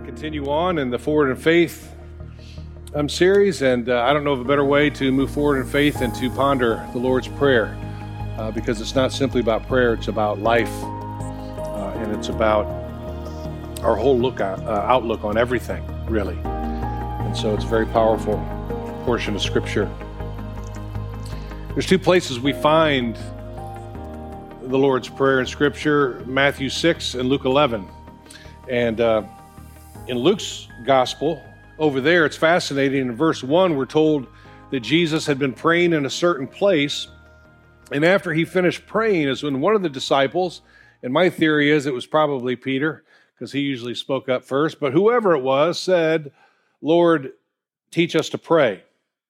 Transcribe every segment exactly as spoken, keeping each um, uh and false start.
continue on in the Forward in Faith um, series, and uh, I don't know of a better way to move forward in faith and to ponder the Lord's Prayer, uh, because it's not simply about prayer, it's about life, uh, and it's about our whole look at, uh, outlook on everything, really. And so it's a very powerful portion of Scripture. There's two places we find the Lord's Prayer in Scripture, Matthew six and Luke eleven. And uh, in Luke's gospel, over there, it's fascinating. In verse one, we're told that Jesus had been praying in a certain place. And after he finished praying is when one of the disciples, and my theory is it was probably Peter, because he usually spoke up first, but whoever it was said, "Lord, teach us to pray."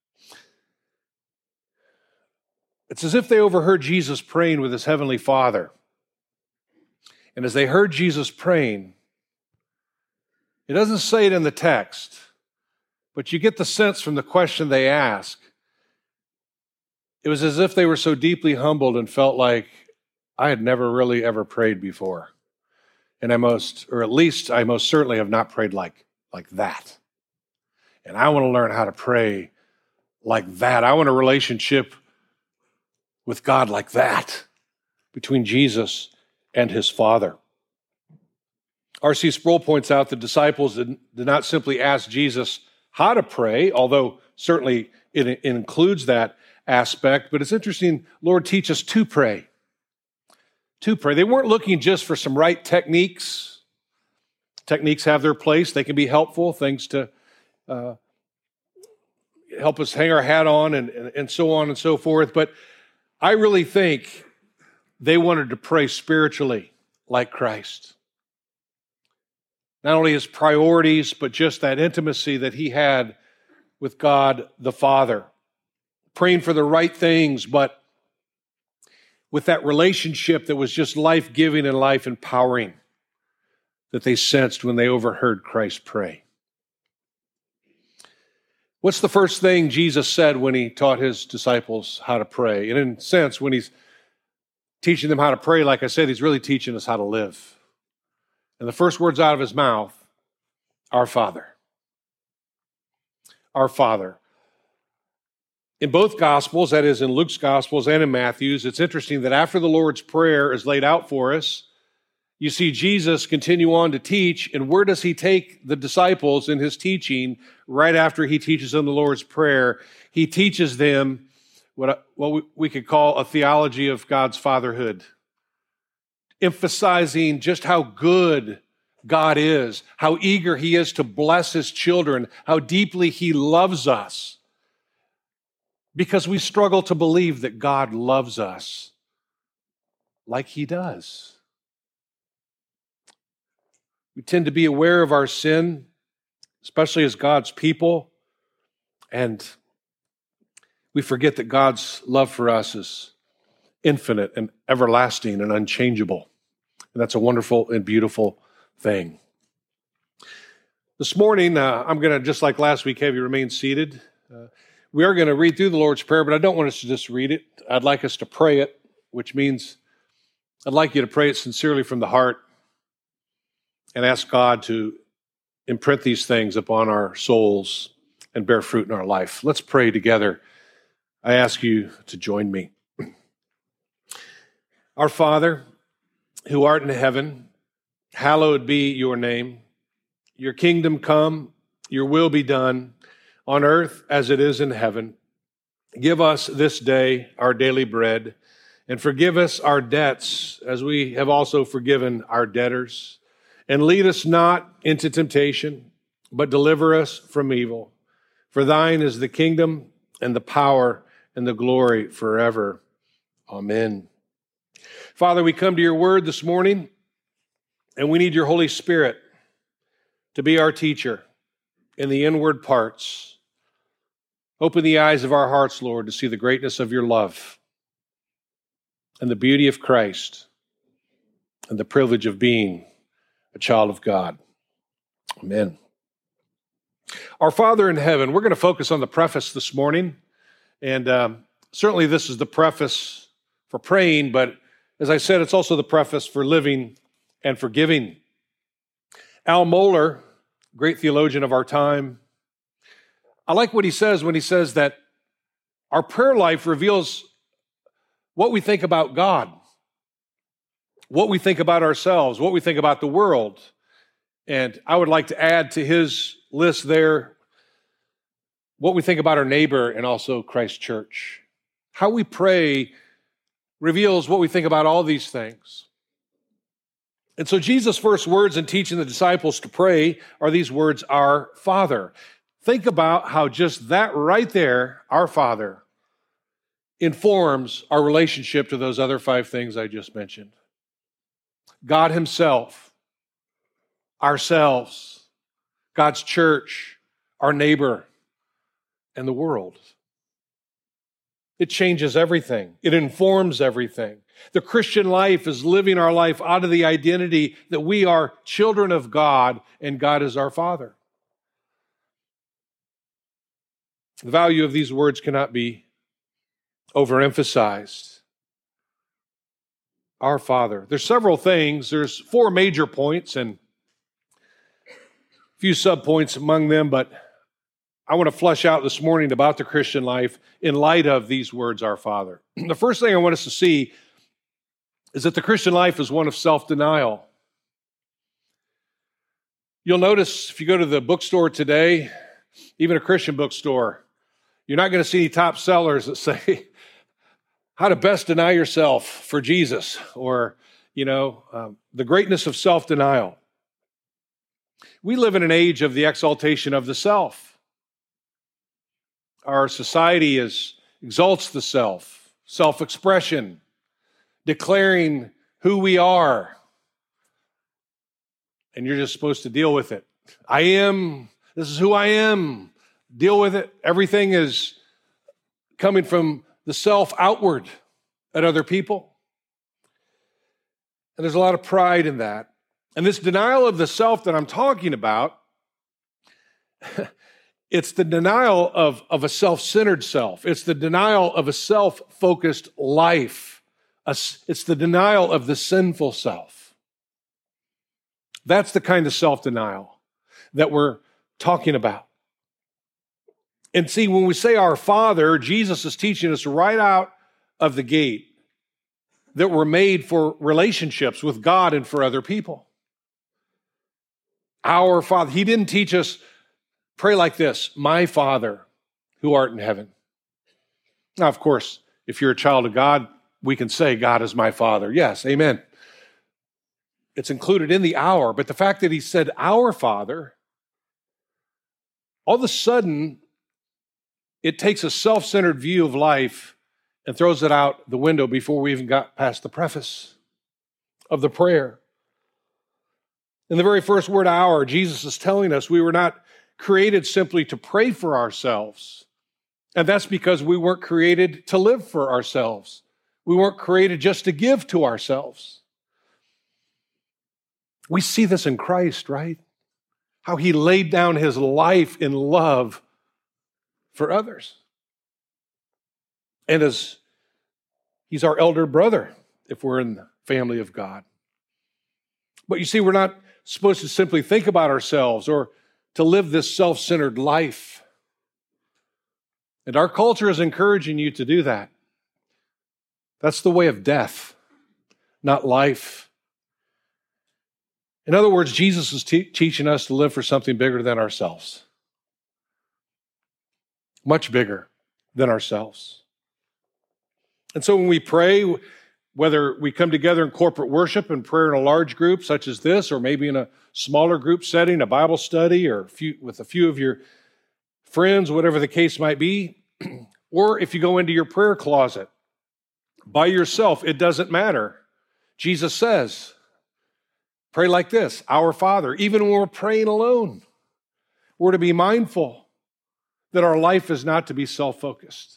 It's as if they overheard Jesus praying with his heavenly Father. And as they heard Jesus praying, it doesn't say it in the text, but you get the sense from the question they ask. It was as if they were so deeply humbled and felt like, I had never really ever prayed before. And I most, or at least I most certainly have not prayed like, like that. And I want to learn how to pray like that. I want a relationship with God like that, between Jesus and his Father. R C Sproul points out the disciples did, did not simply ask Jesus how to pray, although certainly it, it includes that aspect, but it's interesting, Lord, teach us to pray. To pray. They weren't looking just for some right techniques. Techniques have their place. They can be helpful, things to uh, help us hang our hat on and, and, and so on and so forth, but I really think they wanted to pray spiritually like Christ. Not only his priorities, but just that intimacy that he had with God the Father. Praying for the right things, but with that relationship that was just life-giving and life-empowering that they sensed when they overheard Christ pray. What's the first thing Jesus said when he taught his disciples how to pray? And in a sense, when he's teaching them how to pray, like I said, he's really teaching us how to live. And the first words out of his mouth, our Father. Our Father. In both Gospels, that is in Luke's Gospels and in Matthew's, it's interesting that after the Lord's Prayer is laid out for us, you see Jesus continue on to teach, and where does he take the disciples in his teaching right after he teaches them the Lord's Prayer? He teaches them what, what we could call a theology of God's fatherhood, emphasizing just how good God is, how eager he is to bless his children, how deeply he loves us, because we struggle to believe that God loves us like he does. We tend to be aware of our sin, especially as God's people, and we forget that God's love for us is infinite and everlasting and unchangeable. And that's a wonderful and beautiful thing. This morning, uh, I'm going to, just like last week, have you remain seated. Uh, we are going to read through the Lord's Prayer, but I don't want us to just read it. I'd like us to pray it, which means I'd like you to pray it sincerely from the heart and ask God to imprint these things upon our souls and bear fruit in our life. Let's pray together. I ask you to join me. Our Father, who art in heaven, hallowed be your name. Your kingdom come, your will be done, on earth as it is in heaven. Give us this day our daily bread, and forgive us our debts as we have also forgiven our debtors. And lead us not into temptation, but deliver us from evil. For thine is the kingdom and the power and the glory forever. Amen. Father, we come to your word this morning, and we need your Holy Spirit to be our teacher in the inward parts. Open the eyes of our hearts, Lord, to see the greatness of your love and the beauty of Christ and the privilege of being a child of God. Amen. Our Father in heaven, we're going to focus on the preface this morning. And um, certainly this is the preface for praying, but as I said, it's also the preface for living and forgiving. Al Mohler great theologian of our time. I like what he says when he says that our prayer life reveals what we think about God, what we think about ourselves, what we think about the world. And I would like to add to his list there what we think about our neighbor and also Christ Church. How we pray reveals what we think about all these things. And so Jesus' first words in teaching the disciples to pray are these words, Our Father. Think about how just that right there, Our Father, informs our relationship to those other five things I just mentioned. God himself, ourselves, God's church, our neighbor, and the world. It changes everything. It informs everything. The Christian life is living our life out of the identity that we are children of God and God is our Father. The value of these words cannot be overemphasized. Our Father. There's several things. There's four major points and a few subpoints among them, but I want to flesh out this morning about the Christian life in light of these words, Our Father. The first thing I want us to see is that the Christian life is one of self-denial. You'll notice if you go to the bookstore today, even a Christian bookstore, you're not going to see any top sellers that say, how to best deny yourself for Jesus, or, you know, um, the greatness of self-denial. We live in an age of the exaltation of the self. Our society is, exalts the self, self-expression, declaring who we are. And you're just supposed to deal with it. I am, this is who I am. Deal with it. Everything is coming from the self outward at other people. And there's a lot of pride in that. And this denial of the self that I'm talking about, it's the denial of, of a self-centered self. It's the denial of a self-focused life. It's the denial of the sinful self. That's the kind of self-denial that we're talking about. And see, when we say our Father, Jesus is teaching us right out of the gate that we're made for relationships with God and for other people. Our Father. He didn't teach us, pray like this, my Father who art in heaven. Now, of course, if you're a child of God, we can say God is my Father. Yes, amen. It's included in the our, but the fact that he said our Father, all of a sudden, it takes a self-centered view of life and throws it out the window before we even got past the preface of the prayer. In the very first word, our, Jesus is telling us we were not created simply to pray for ourselves. And that's because we weren't created to live for ourselves. We weren't created just to give to ourselves. We see this in Christ, right? How he laid down his life in love for others. And as he's our elder brother, if we're in the family of God. But you see, we're not supposed to simply think about ourselves or to live this self-centered life. And our culture is encouraging you to do that. That's the way of death, not life. In other words, Jesus is te- teaching us to live for something bigger than ourselves. Much bigger than ourselves. And so when we pray, whether we come together in corporate worship and prayer in a large group such as this, or maybe in a smaller group setting, a Bible study, or a few, with a few of your friends, whatever the case might be, or if you go into your prayer closet by yourself, it doesn't matter. Jesus says, pray like this, our Father. Even when we're praying alone, we're to be mindful that our life is not to be self-focused.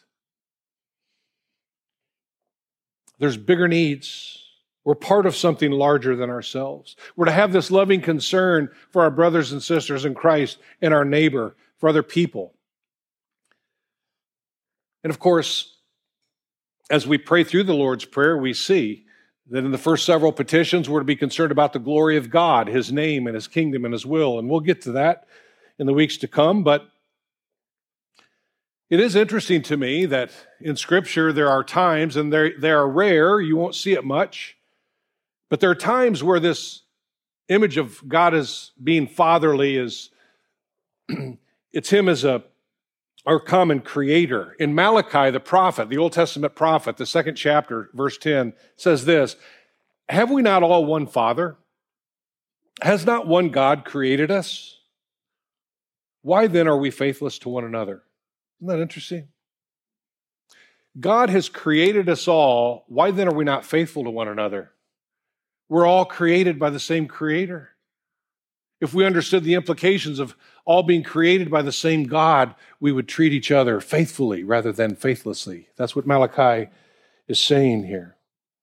There's bigger needs. We're part of something larger than ourselves. We're to have this loving concern for our brothers and sisters in Christ and our neighbor, for other people. And of course, as we pray through the Lord's Prayer, we see That in the first several petitions, we're to be concerned about the glory of God, his name and his kingdom and his will. And we'll get to that in the weeks to come. But it is interesting to me that in Scripture there are times, and they they are rare, you won't see it much, but there are times where this image of God as being fatherly is, it's him as a our common creator. In Malachi, the prophet, the Old Testament prophet, the second chapter, verse ten, says this, "Have we not all one Father? Has not one God created us? Why then are we faithless to one another?" Isn't that interesting? God has created us all. Why then are we not faithful to one another? We're all created by the same creator. If we understood the implications of all being created by the same God, we would treat each other faithfully rather than faithlessly. That's what Malachi is saying here.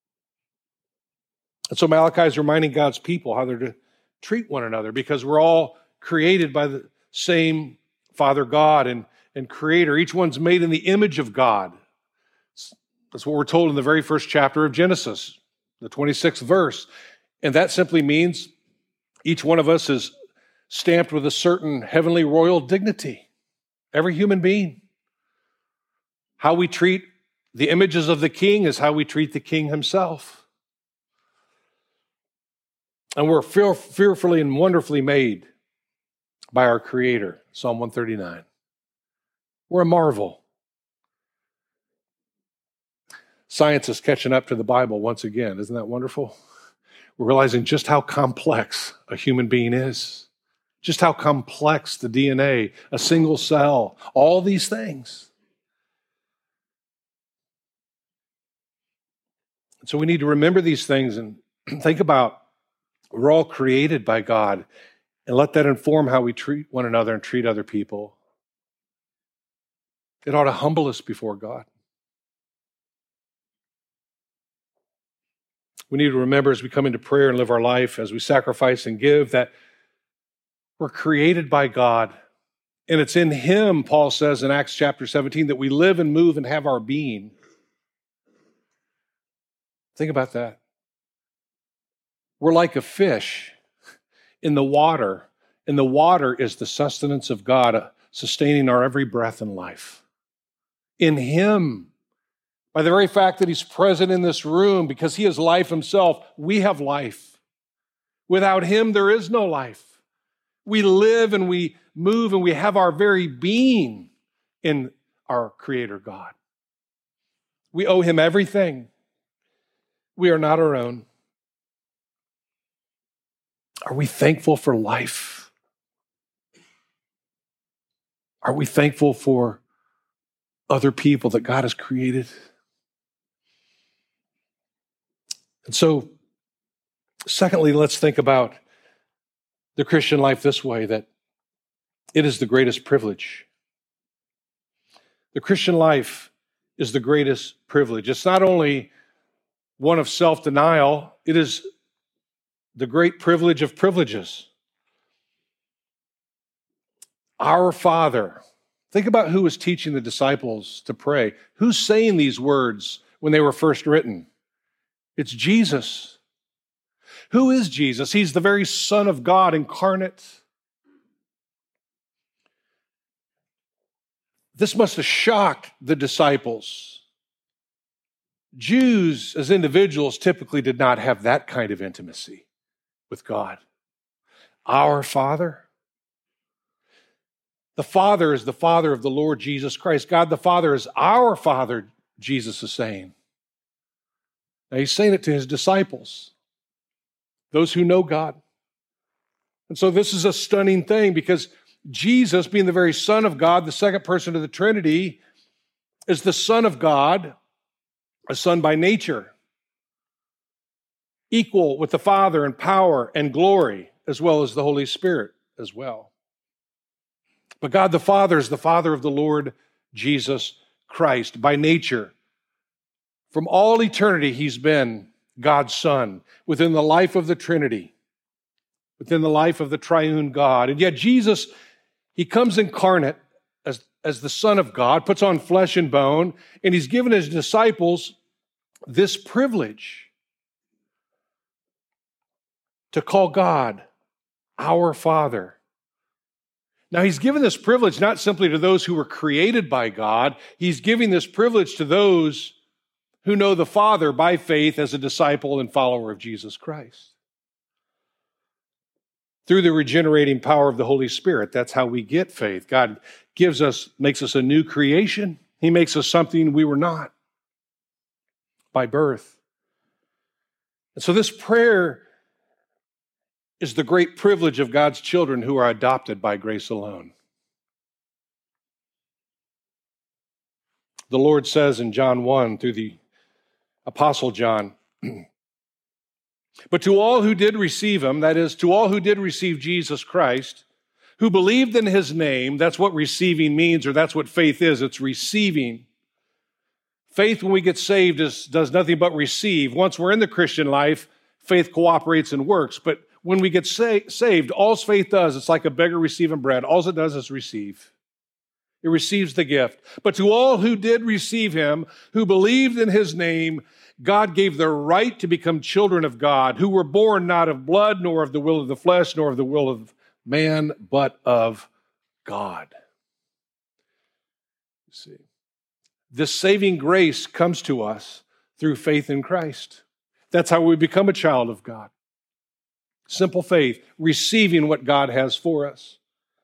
And so Malachi is reminding God's people how they're to treat one another, because we're all created by the same Father God and, and Creator. Each one's made in the image of God. That's what we're told in the very first chapter of Genesis, the twenty-sixth verse. And that simply means each one of us is stamped with a certain heavenly royal dignity. Every human being. How we treat the images of the king is how we treat the king himself. And we're fear, fearfully and wonderfully made by our Creator, Psalm one thirty-nine. We're a marvel. Science is catching up to the Bible once again. Isn't that wonderful? We're realizing just how complex a human being is, just how complex the D N A, a single cell, all these things. So we need to remember these things and think about we're all created by God, and let that inform how we treat one another and treat other people. It ought to humble us before God. We need to remember as we come into prayer and live our life, as we sacrifice and give, that we're created by God. And it's in Him, Paul says in Acts chapter seventeen, that we live and move and have our being. Think about that. We're like a fish in the water, and the water is the sustenance of God, sustaining our every breath in life. In Him, by the very fact that He's present in this room, because He is life Himself, we have life. Without Him, there is no life. We live and we move and we have our very being in our Creator God. We owe Him everything. We are not our own. Are we thankful for life? Are we thankful for other people that God has created? And so, secondly, let's think about the Christian life this way, that it is the greatest privilege. The Christian life is the greatest privilege. It's not only one of self-denial, it is the great privilege of privileges. Our Father. Think about who was teaching the disciples to pray. Who's saying these words when they were first written? It's Jesus. Who is Jesus? He's the very Son of God incarnate. This must have shocked the disciples. Jews, as individuals, typically did not have that kind of intimacy with God. Our Father. The Father is the Father of the Lord Jesus Christ. God the Father is our Father, Jesus is saying. Now He's saying it to His disciples, those who know God. And so this is a stunning thing, because Jesus, being the very Son of God, the second person of the Trinity, is the Son of God, a Son by nature, equal with the Father in power and glory, as well as the Holy Spirit as well. But God the Father is the Father of the Lord Jesus Christ by nature. From all eternity, He's been God's Son within the life of the Trinity, within the life of the triune God. And yet Jesus, He comes incarnate as, as the Son of God, puts on flesh and bone, and He's given His disciples this privilege. to call God our Father. Now, he's given this privilege not simply to those who were created by God, he's giving this privilege to those who know the Father by faith as a disciple and follower of Jesus Christ. Through the regenerating power of the Holy Spirit, that's how we get faith. God gives us, makes us a new creation. He makes us something we were not by birth. And so this prayer is the great privilege of God's children who are adopted by grace alone. The Lord says in John one through the Apostle John, but to all who did receive him, that is, to all who did receive Jesus Christ, who believed in his name, that's what receiving means, or that's what faith is, it's receiving. Faith, when we get saved, is, does nothing but receive. Once we're in the Christian life, faith cooperates and works. But when we get sa- saved, all faith does, it's like a beggar receiving bread. All it does is receive. It receives the gift. But to all who did receive him, who believed in his name, God gave the right to become children of God, who were born not of blood, nor of the will of the flesh, nor of the will of man, but of God. You see, this saving grace comes to us through faith in Christ. That's how we become a child of God. Simple faith, receiving what God has for us.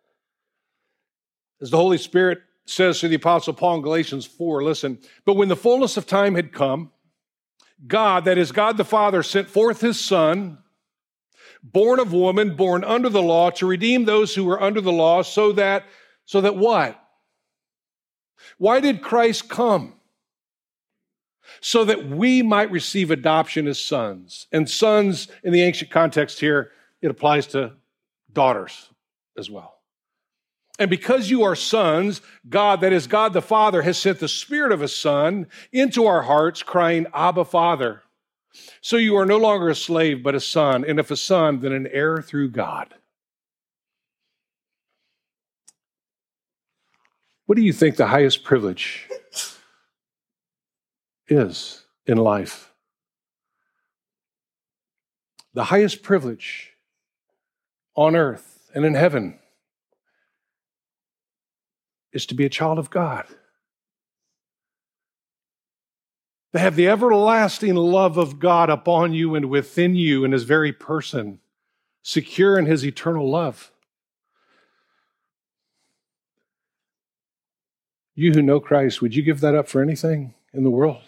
As the Holy Spirit says to the Apostle Paul in Galatians four, listen, but when the fullness of time had come, God, that is God the Father, sent forth his Son, born of woman, born under the law, to redeem those who were under the law, so that, so that what? Why did Christ come? So that we might receive adoption as sons. And sons, in the ancient context here, it applies to daughters as well. And because you are sons, God, that is God the Father, has sent the Spirit of his Son into our hearts, crying, Abba, Father. So you are no longer a slave, but a son. And if a son, then an heir through God. What do you think the highest privilege is in life? The highest privilege on earth and in heaven is to be a child of God. To have the everlasting love of God upon you and within you in his very person, secure in his eternal love. You who know Christ, would you give that up for anything in the world?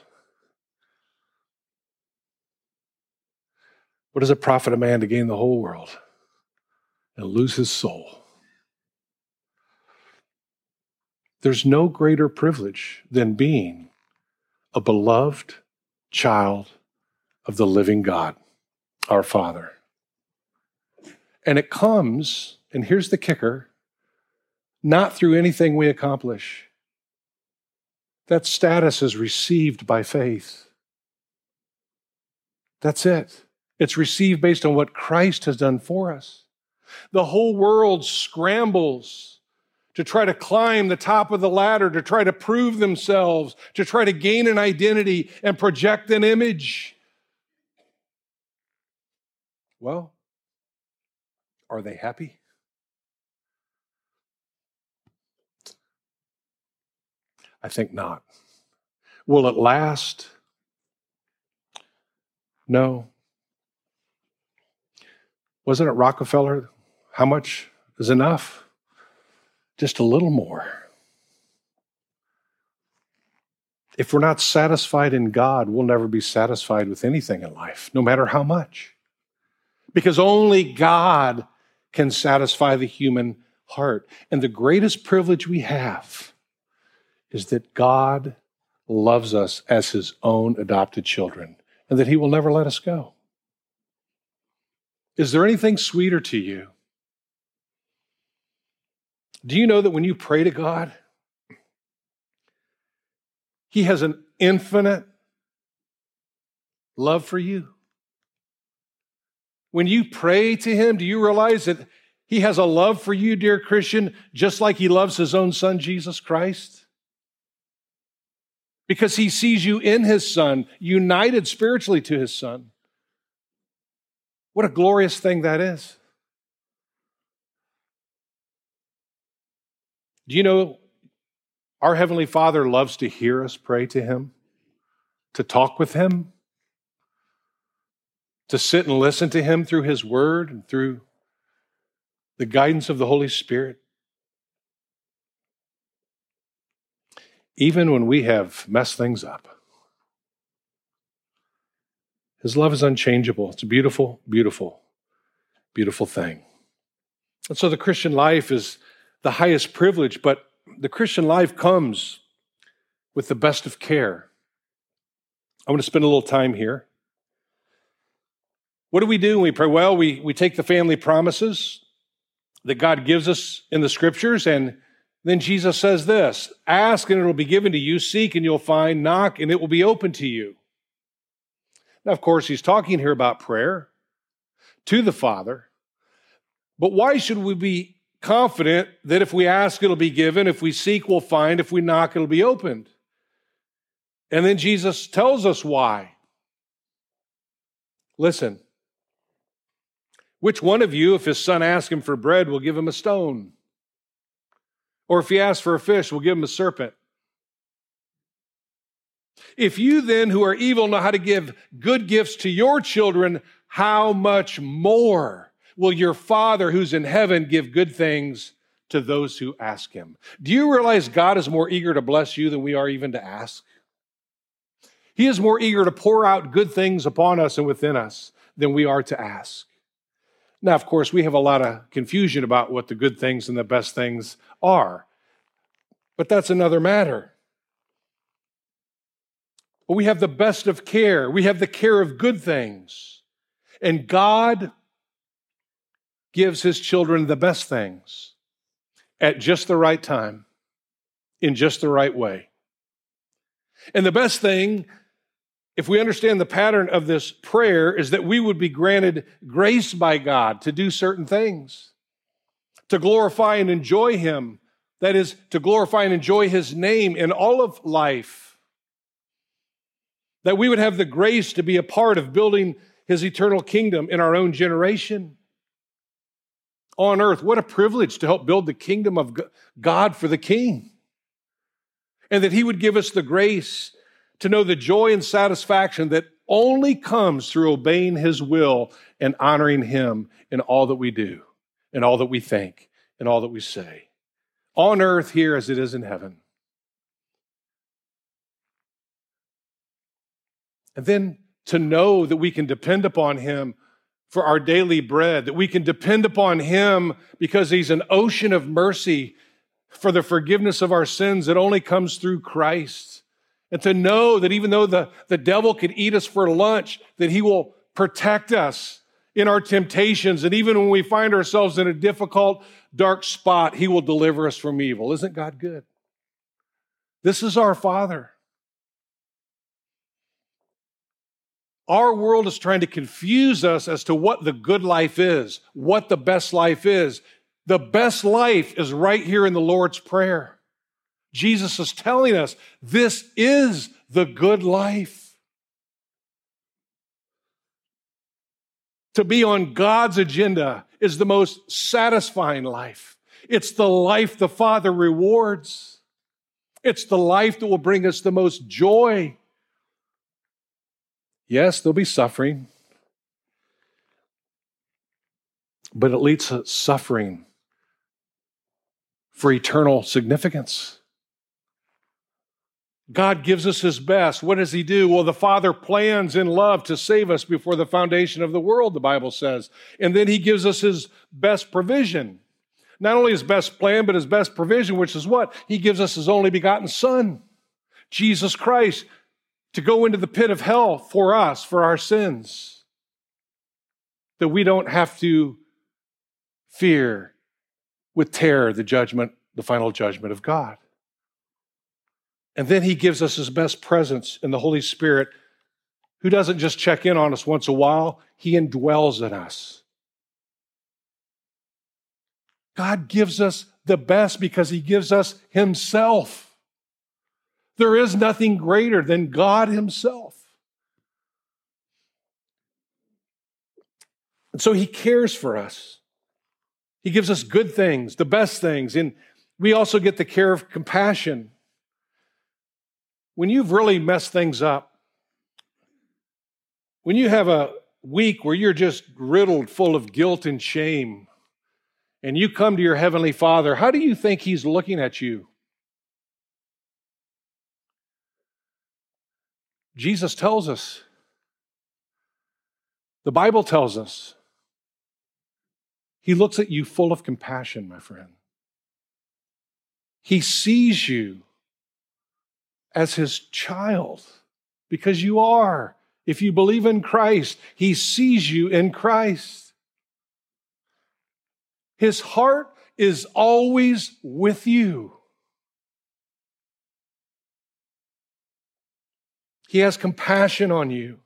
What does it profit a man to gain the whole world and lose his soul? There's no greater privilege than being a beloved child of the living God, our Father. And it comes, and here's the kicker, not through anything we accomplish. That status is received by faith. That's it. It's received based on what Christ has done for us. The whole world scrambles to try to climb the top of the ladder, to try to prove themselves, to try to gain an identity and project an image. Well, are they happy? I think not. Will it last? No. Wasn't it Rockefeller? How much is enough? Just a little more. If we're not satisfied in God, we'll never be satisfied with anything in life, no matter how much. Because only God can satisfy the human heart. And the greatest privilege we have is that God loves us as his own adopted children, and that he will never let us go. Is there anything sweeter to you? Do you know that when you pray to God, he has an infinite love for you? When you pray to him, do you realize that he has a love for you, dear Christian, just like he loves his own son, Jesus Christ? Because he sees you in his son, united spiritually to his son. What a glorious thing that is. Do you know our Heavenly Father loves to hear us pray to Him, to talk with Him, to sit and listen to Him through His Word and through the guidance of the Holy Spirit? Even when we have messed things up, His love is unchangeable. It's a beautiful, beautiful, beautiful thing. And so the Christian life is the highest privilege, but the Christian life comes with the best of care. I want to spend a little time here. What do we do when we pray? Well, we, we take the family promises that God gives us in the Scriptures, and then Jesus says this: ask and it will be given to you, seek and you'll find, knock and it will be open to you. Now, of course, he's talking here about prayer to the Father, but why should we be confident that if we ask, it'll be given, if we seek, we'll find, if we knock, it'll be opened? And then Jesus tells us why. Listen, which one of you, if his son asks him for bread, will give him a stone? Or if he asks for a fish, will give him a serpent? If you then, who are evil, know how to give good gifts to your children, how much more will your Father who's in heaven give good things to those who ask him? Do you realize God is more eager to bless you than we are even to ask? He is more eager to pour out good things upon us and within us than we are to ask. Now, of course, we have a lot of confusion about what the good things and the best things are, but that's another matter. But we have the best of care. We have the care of good things. And God gives his children the best things at just the right time, in just the right way. And the best thing, if we understand the pattern of this prayer, is that we would be granted grace by God to do certain things, to glorify and enjoy him. That is, to glorify and enjoy his name in all of life. That we would have the grace to be a part of building his eternal kingdom in our own generation. On earth, what a privilege to help build the kingdom of God for the King. And that he would give us the grace to know the joy and satisfaction that only comes through obeying his will and honoring him in all that we do, in all that we think, in all that we say. On earth here as it is in heaven. And then to know that we can depend upon him for our daily bread, that we can depend upon him because he's an ocean of mercy for the forgiveness of our sins that only comes through Christ. And to know that even though the, the devil could eat us for lunch, that he will protect us in our temptations. And even when we find ourselves in a difficult, dark spot, he will deliver us from evil. Isn't God good? This is our Father. Our world is trying to confuse us as to what the good life is, what the best life is. The best life is right here in the Lord's Prayer. Jesus is telling us this is the good life. To be on God's agenda is the most satisfying life. It's the life the Father rewards. It's the life that will bring us the most joy. Yes, there'll be suffering, but it leads to suffering for eternal significance. God gives us his best. What does he do? Well, the Father plans in love to save us before the foundation of the world, the Bible says. And then he gives us his best provision. Not only his best plan, but his best provision, which is what? He gives us his only begotten Son, Jesus Christ, to go into the pit of hell for us, for our sins, that we don't have to fear with terror the judgment, the final judgment of God. And then he gives us his best presence in the Holy Spirit, who doesn't just check in on us once a while, he indwells in us. God gives us the best because he gives us himself. There is nothing greater than God himself. And so he cares for us. He gives us good things, the best things. And we also get the care of compassion. When you've really messed things up, when you have a week where you're just riddled full of guilt and shame, and you come to your Heavenly Father, how do you think He's looking at you? Jesus tells us, the Bible tells us, He looks at you full of compassion, my friend. He sees you as His child, because you are. If you believe in Christ, He sees you in Christ. His heart is always with you. He has compassion on you.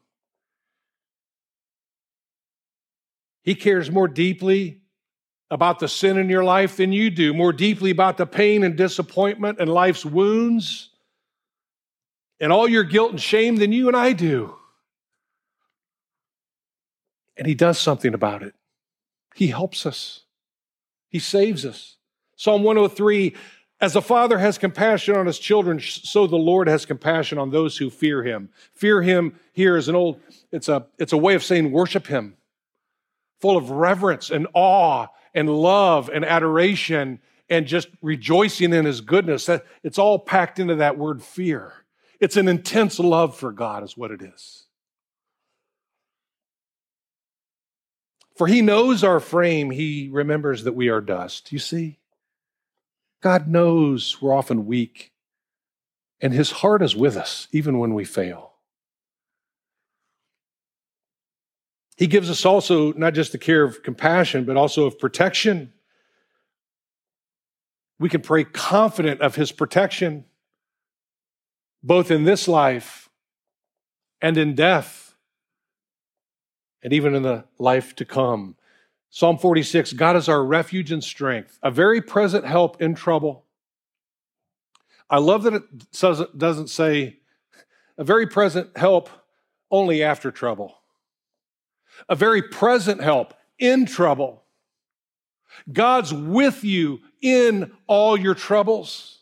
He cares more deeply about the sin in your life than you do, more deeply about the pain and disappointment and life's wounds and all your guilt and shame than you and I do. And He does something about it. He helps us. He saves us. Psalm one oh three, as a father has compassion on his children, so the Lord has compassion on those who fear Him. Fear Him here is an old, it's a, it's a way of saying worship Him, full of reverence and awe and love and adoration and just rejoicing in His goodness. It's all packed into that word fear. It's an intense love for God is what it is. For He knows our frame. He remembers that we are dust. You see, God knows we're often weak, and His heart is with us even when we fail. He gives us also not just the care of compassion, but also of protection. We can pray confident of His protection, both in this life and in death, and even in the life to come. Psalm forty-six, God is our refuge and strength, a very present help in trouble. I love that it says, it doesn't say a very present help only after trouble. A very present help in trouble. God's with you in all your troubles.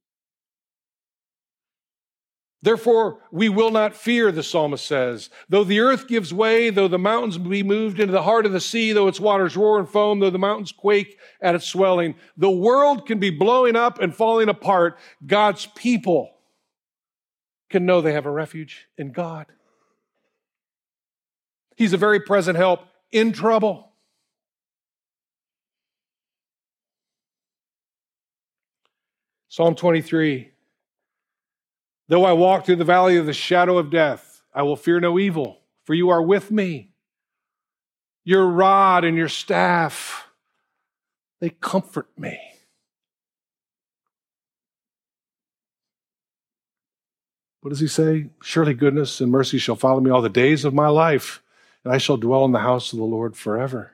Therefore, we will not fear, the psalmist says. Though the earth gives way, though the mountains be moved into the heart of the sea, though its waters roar and foam, though the mountains quake at its swelling, the world can be blowing up and falling apart. God's people can know they have a refuge in God. He's a very present help in trouble. Psalm twenty-three. Though I walk through the valley of the shadow of death, I will fear no evil, for you are with me. Your rod and your staff, they comfort me. What does he say? Surely goodness and mercy shall follow me all the days of my life, and I shall dwell in the house of the Lord forever.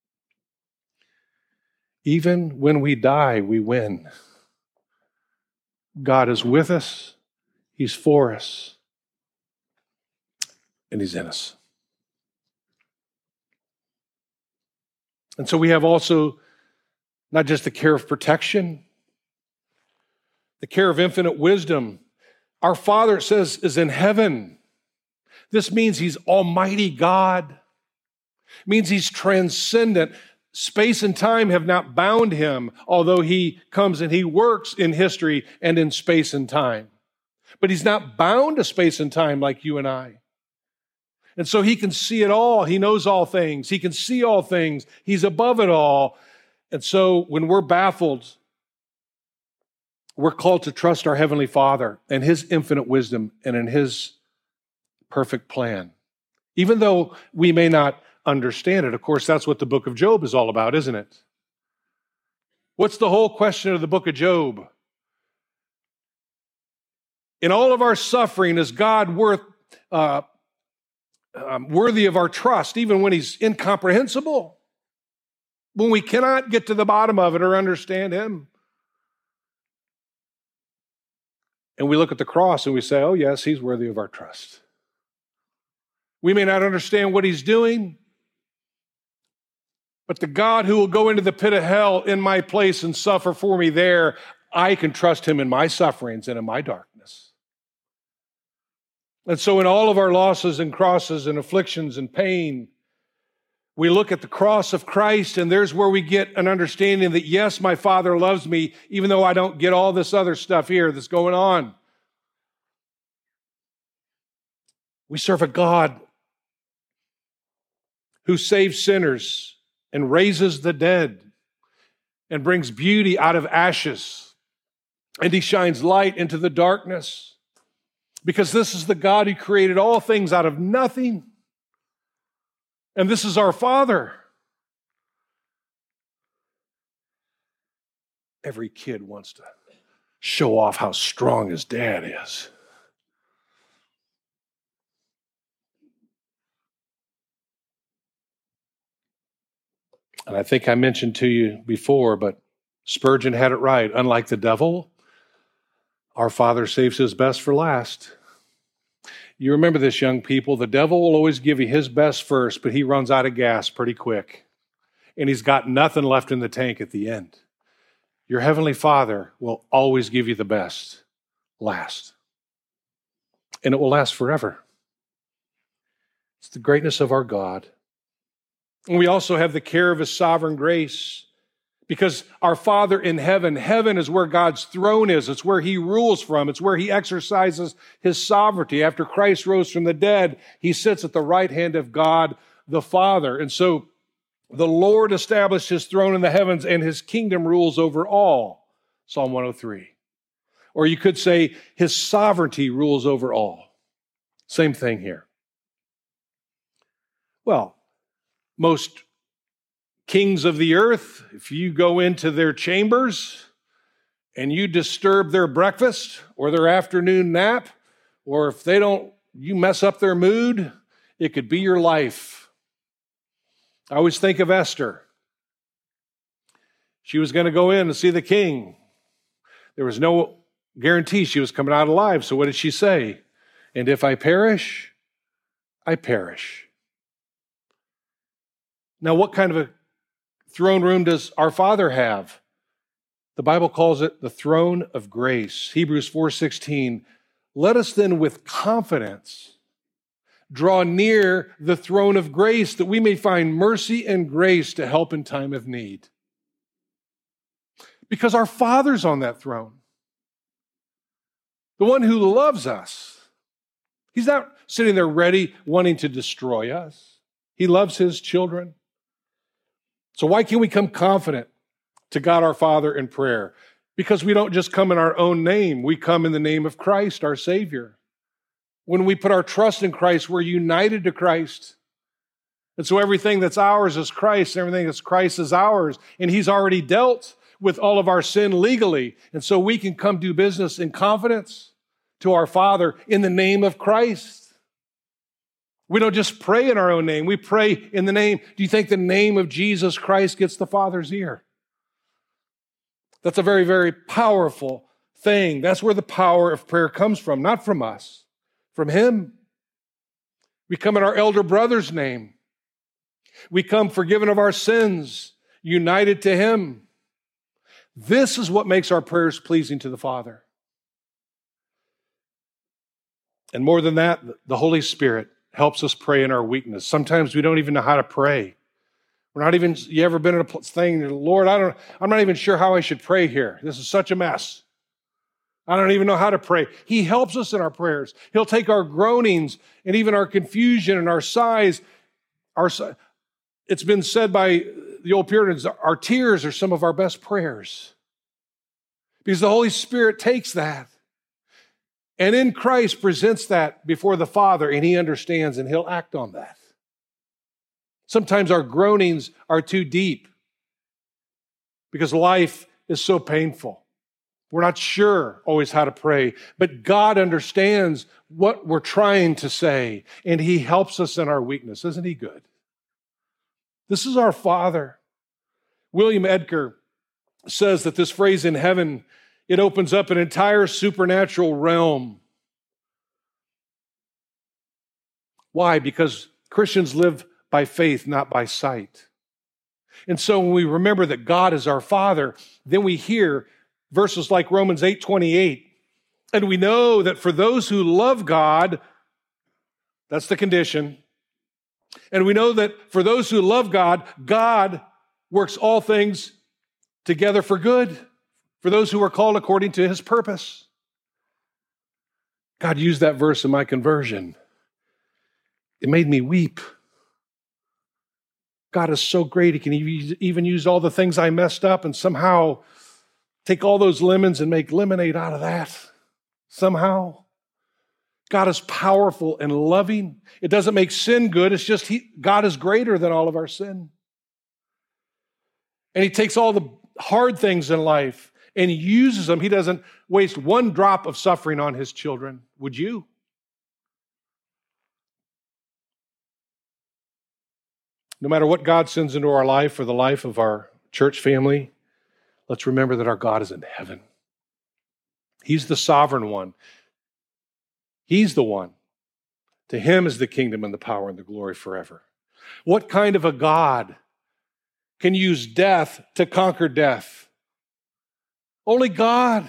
Even when we die, we win. God is with us. He's for us, and He's in us. And so we have also not just the care of protection, the care of infinite wisdom. Our Father, it says, is in heaven. This means He's Almighty God. It means He's transcendent. Space and time have not bound Him, although He comes and He works in history and in space and time. But He's not bound to space and time like you and I. And so He can see it all. He knows all things. He can see all things. He's above it all. And so when we're baffled, we're called to trust our Heavenly Father and His infinite wisdom and in His perfect plan. Even though we may not understand it. Of course, that's what the book of Job is all about, isn't it? What's the whole question of the book of Job? In all of our suffering, is God worth, uh, um, worthy of our trust, even when He's incomprehensible? When we cannot get to the bottom of it or understand Him? And we look at the cross and we say, oh yes, He's worthy of our trust. We may not understand what He's doing. But the God who will go into the pit of hell in my place and suffer for me there, I can trust him in my sufferings and in my darkness. And so in all of our losses and crosses and afflictions and pain, we look at the cross of Christ, and there's where we get an understanding that, yes, my Father loves me, even though I don't get all this other stuff here that's going on. We serve a God who saves sinners and raises the dead and brings beauty out of ashes, and he shines light into the darkness, because this is the God who created all things out of nothing. And this is our Father. Every kid wants to show off how strong his dad is. And I think I mentioned to you before, but Spurgeon had it right. Unlike the devil, our Father saves his best for last. You remember this, young people. The devil will always give you his best first, but he runs out of gas pretty quick. And he's got nothing left in the tank at the end. Your heavenly Father will always give you the best last. And it will last forever. It's the greatness of our God. And we also have the care of his sovereign grace. Because our Father in heaven, heaven is where God's throne is. It's where he rules from. It's where he exercises his sovereignty. After Christ rose from the dead, he sits at the right hand of God the Father. And so the Lord established his throne in the heavens, and his kingdom rules over all. Psalm one oh three. Or you could say his sovereignty rules over all. Same thing here. Well, most kings of the earth, if you go into their chambers and you disturb their breakfast or their afternoon nap, or if they don't, you mess up their mood, it could be your life. I always think of Esther. She was going to go in to see the king. There was no guarantee she was coming out alive. So what did she say? And if I perish, I perish. Now, what kind of a throne room does our Father have? The Bible calls it the throne of grace. Hebrews four sixteen. Let us then with confidence draw near the throne of grace, that we may find mercy and grace to help in time of need. Because our Father's on that throne. The one who loves us. He's not sitting there ready, wanting to destroy us. He loves his children. So why can't we come confident to God our Father in prayer? Because we don't just come in our own name. We come in the name of Christ, our Savior. When we put our trust in Christ, we're united to Christ. And so everything that's ours is Christ, and everything that's Christ is ours. And he's already dealt with all of our sin legally. And so we can come do business in confidence to our Father in the name of Christ. We don't just pray in our own name. We pray in the name. Do you think the name of Jesus Christ gets the Father's ear? That's a very, very powerful thing. That's where the power of prayer comes from, not from us, from him. We come in our elder brother's name. We come forgiven of our sins, united to him. This is what makes our prayers pleasing to the Father. And more than that, the Holy Spirit helps us pray in our weakness. Sometimes we don't even know how to pray. We're not even, you ever been in a thing, Lord, I don't, I'm not even sure how I should pray here. This is such a mess. I don't even know how to pray. He helps us in our prayers. He'll take our groanings and even our confusion and our sighs. Our, it's been said by the old Puritans, our tears are some of our best prayers. Because the Holy Spirit takes that and in Christ presents that before the Father, and he understands and he'll act on that. Sometimes our groanings are too deep because life is so painful. We're not sure always how to pray, but God understands what we're trying to say, and he helps us in our weakness. Isn't he good? This is our Father. William Edgar says that this phrase in heaven, it opens up an entire supernatural realm. Why? Because Christians live by faith, not by sight. And so when we remember that God is our Father, then we hear verses like Romans eight twenty-eight, and we know that for those who love God, that's the condition. And we know that for those who love God, God works all things together for good, for those who are called according to his purpose. God used that verse in my conversion. It made me weep. God is so great. He can even use all the things I messed up and somehow take all those lemons and make lemonade out of that. Somehow. God is powerful and loving. It doesn't make sin good. It's just he, God is greater than all of our sin. And he takes all the hard things in life and he uses them. He doesn't waste one drop of suffering on his children. Would you? No matter what God sends into our life or the life of our church family, let's remember that our God is in heaven. He's the sovereign one. He's the one. To him is the kingdom and the power and the glory forever. What kind of a God can use death to conquer death? Only God.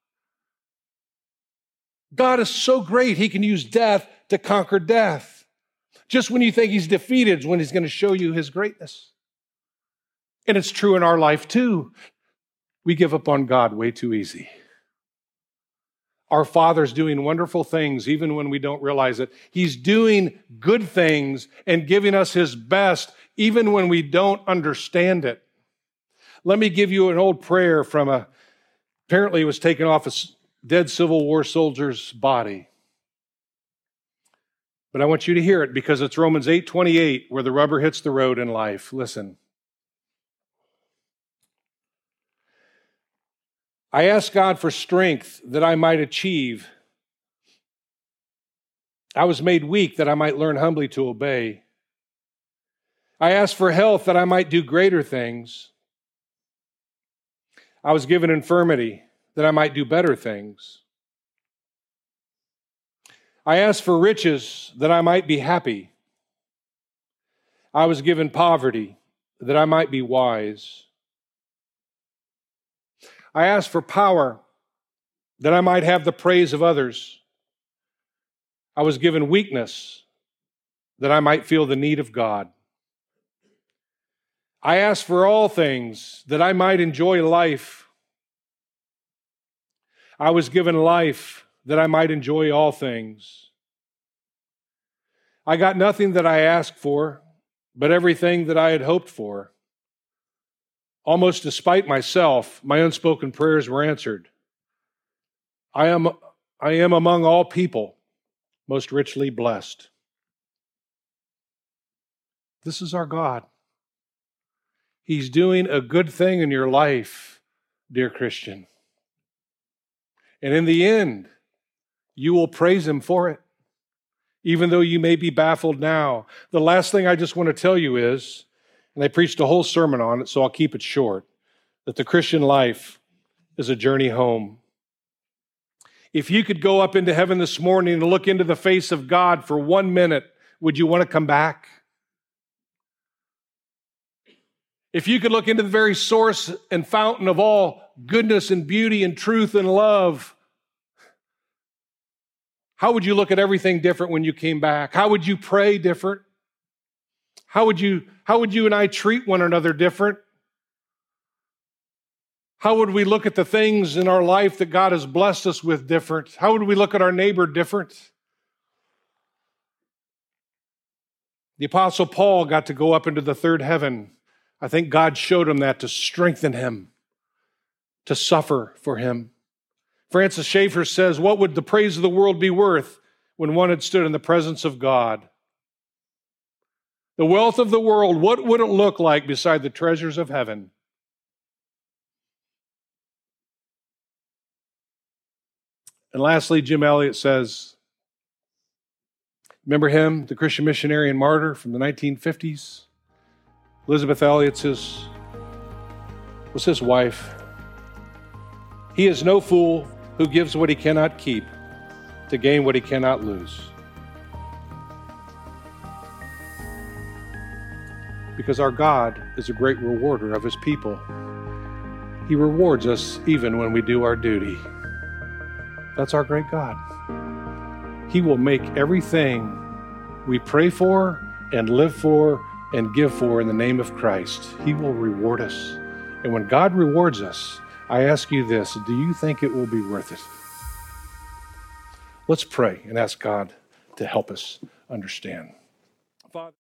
God is so great, he can use death to conquer death. Just when you think he's defeated is when he's going to show you his greatness. And it's true in our life too. We give up on God way too easy. Our Father's doing wonderful things even when we don't realize it. He's doing good things and giving us his best even when we don't understand it. Let me give you an old prayer from a, apparently it was taken off a dead Civil War soldier's body. But I want you to hear it because it's Romans eight twenty-eight where the rubber hits the road in life. Listen. I ask God for strength that I might achieve. I was made weak that I might learn humbly to obey. I ask for health that I might do greater things. I was given infirmity that I might do better things. I ask for riches that I might be happy. I was given poverty that I might be wise. I ask for power that I might have the praise of others. I was given weakness that I might feel the need of God. I ask for all things that I might enjoy life. I was given life that I might enjoy all things. I got nothing that I asked for, but everything that I had hoped for. Almost despite myself, my unspoken prayers were answered. I am, I am among all people most richly blessed. This is our God. He's doing a good thing in your life, dear Christian. And in the end, you will praise him for it, even though you may be baffled now. The last thing I just want to tell you is, and I preached a whole sermon on it, so I'll keep it short, that the Christian life is a journey home. If you could go up into heaven this morning and look into the face of God for one minute, would you want to come back? If you could look into the very source and fountain of all goodness and beauty and truth and love, how would you look at everything different when you came back? How would you pray different? How would you, how would you and I treat one another different? How would we look at the things in our life that God has blessed us with different? How would we look at our neighbor different? The Apostle Paul got to go up into the third heaven. I think God showed him that to strengthen him, to suffer for him. Francis Schaeffer says, what would the praise of the world be worth when one had stood in the presence of God? The wealth of the world, what would it look like beside the treasures of heaven? And lastly, Jim Elliot says, remember him, the Christian missionary and martyr from the nineteen fifties? Elizabeth Elliot's his, was his wife. He is no fool who gives what he cannot keep to gain what he cannot lose. because our God is a great rewarder of his people. He rewards us even when we do our duty. That's our great God. He will make everything we pray for and live for and give for in the name of Christ. He will reward us. And when God rewards us, I ask you this, do you think it will be worth it? Let's pray and ask God to help us understand. Father,